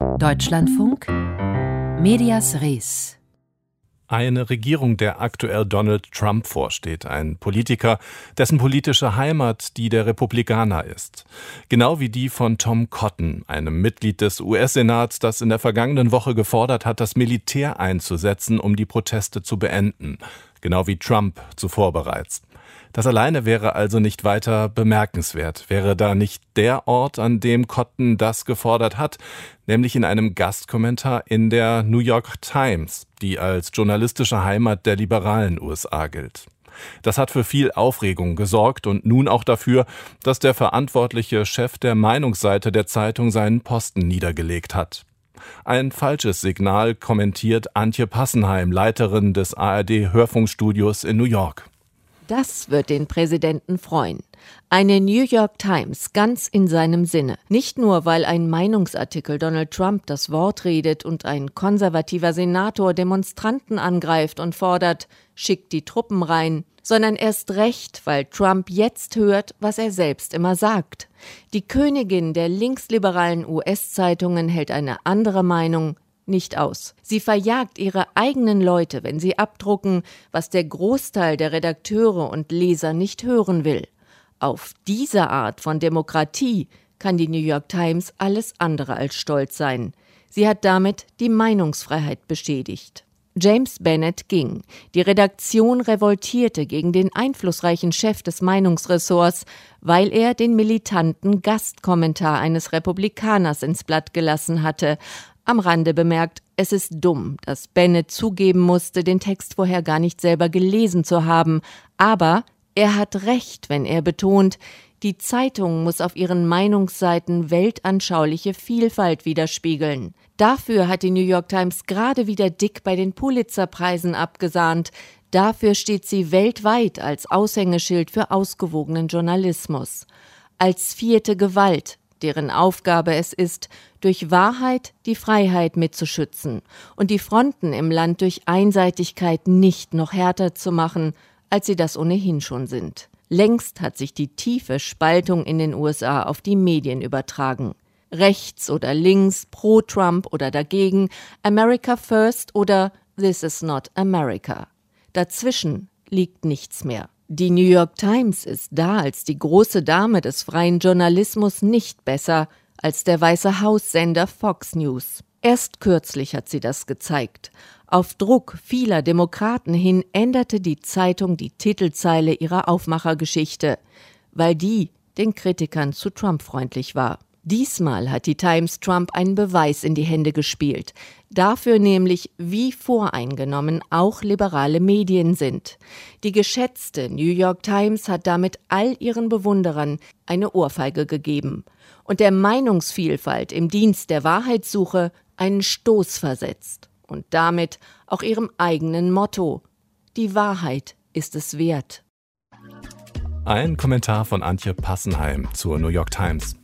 Deutschlandfunk Medias Res. Eine Regierung, der aktuell Donald Trump vorsteht. Ein Politiker, dessen politische Heimat die der Republikaner ist. Genau wie die von Tom Cotton, einem Mitglied des US-Senats, das in der vergangenen Woche gefordert hat, das Militär einzusetzen, um die Proteste zu beenden. Genau wie Trump zuvor bereits. Das alleine wäre also nicht weiter bemerkenswert. Wäre da nicht der Ort, an dem Cotton das gefordert hat, nämlich in einem Gastkommentar in der New York Times, die als journalistische Heimat der liberalen USA gilt. Das hat für viel Aufregung gesorgt und nun auch dafür, dass der verantwortliche Chef der Meinungsseite der Zeitung seinen Posten niedergelegt hat. Ein falsches Signal, kommentiert Antje Passenheim, Leiterin des ARD-Hörfunkstudios in New York. Das wird den Präsidenten freuen. Eine New York Times ganz in seinem Sinne. Nicht nur, weil ein Meinungsartikel Donald Trump das Wort redet und ein konservativer Senator Demonstranten angreift und fordert, schickt die Truppen rein, sondern erst recht, weil Trump jetzt hört, was er selbst immer sagt. Die Königin der linksliberalen US-Zeitungen hält eine andere Meinung nicht aus. Sie verjagt ihre eigenen Leute, wenn sie abdrucken, was der Großteil der Redakteure und Leser nicht hören will. Auf diese Art von Demokratie kann die New York Times alles andere als stolz sein. Sie hat damit die Meinungsfreiheit beschädigt. James Bennet ging. Die Redaktion revoltierte gegen den einflussreichen Chef des Meinungsressorts, weil er den militanten Gastkommentar eines Republikaners ins Blatt gelassen hatte. Am Rande bemerkt, es ist dumm, dass Bennet zugeben musste, den Text vorher gar nicht selber gelesen zu haben. Aber er hat recht, wenn er betont, die Zeitung muss auf ihren Meinungsseiten weltanschauliche Vielfalt widerspiegeln. Dafür hat die New York Times gerade wieder dick bei den Pulitzer-Preisen abgesahnt. Dafür steht sie weltweit als Aushängeschild für ausgewogenen Journalismus. Als vierte Gewalt, deren Aufgabe es ist, durch Wahrheit die Freiheit mitzuschützen und die Fronten im Land durch Einseitigkeit nicht noch härter zu machen, als sie das ohnehin schon sind. Längst hat sich die tiefe Spaltung in den USA auf die Medien übertragen. Rechts oder links, pro Trump oder dagegen, America First oder This is not America. Dazwischen liegt nichts mehr. Die New York Times ist da als die große Dame des freien Journalismus nicht besser als der Weiße Haus-Sender Fox News. Erst kürzlich hat sie das gezeigt. Auf Druck vieler Demokraten hin änderte die Zeitung die Titelzeile ihrer Aufmachergeschichte, weil die den Kritikern zu Trump-freundlich war. Diesmal hat die Times Trump einen Beweis in die Hände gespielt. Dafür nämlich, wie voreingenommen auch liberale Medien sind. Die geschätzte New York Times hat damit all ihren Bewunderern eine Ohrfeige gegeben und der Meinungsvielfalt im Dienst der Wahrheitssuche einen Stoß versetzt. Und damit auch ihrem eigenen Motto: Die Wahrheit ist es wert. Ein Kommentar von Antje Passenheim zur New York Times.